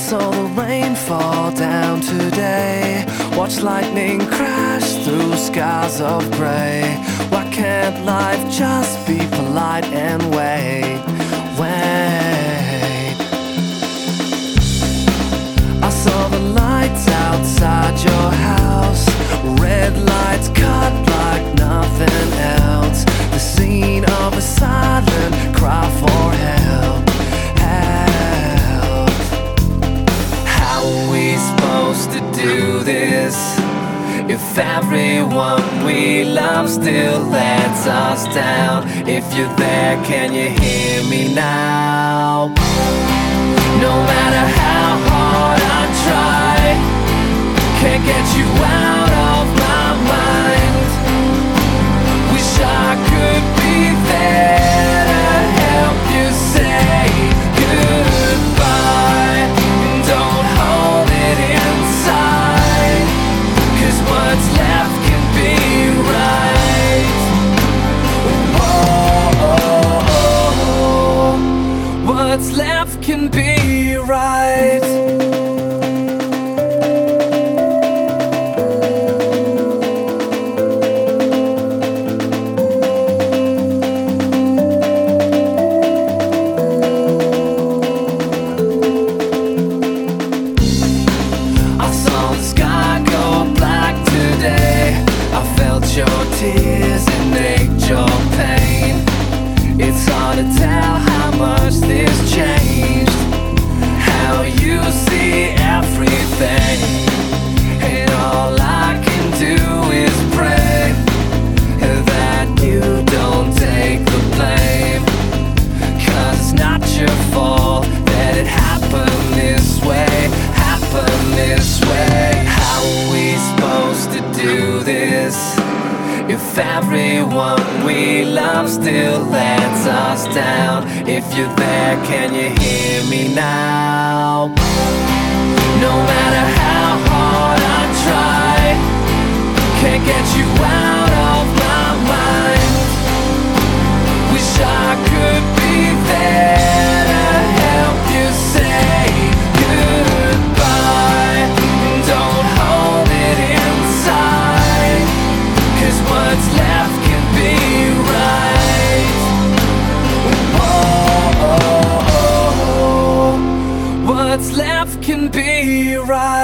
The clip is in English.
saw the rain fall down today. Watch lightning crash through skies of gray. Why can't life just be polite and wait? Wait. I saw the lights outside your house. Red lights cut like nothing else. The scene of a silent cry for help. Help. How are we supposed to do this if everyone we love still lets us down? If you're there, can you hear me now? No matter how hard I try, can't get you out of my mind. Wish I could be there to help you say goodbye. Don't hold it inside, 'cause what's left can be right. Whoa, what's left can be right. Your tears and ached your pain. It's hard to tell how much this changed, how you see everything, and all I can do is pray that you don't take the blame, 'cause it's not your fault that it happened this way, happened this way. How are we supposed to do this if everyone we love still lets us down? If you're there, can you hear me now? No matter how hard I try, can't get you out of my mind. Wish I could be there to help you say goodbye. Don't hold it inside, 'cause what's left can be right. Whoa, what's left can be right.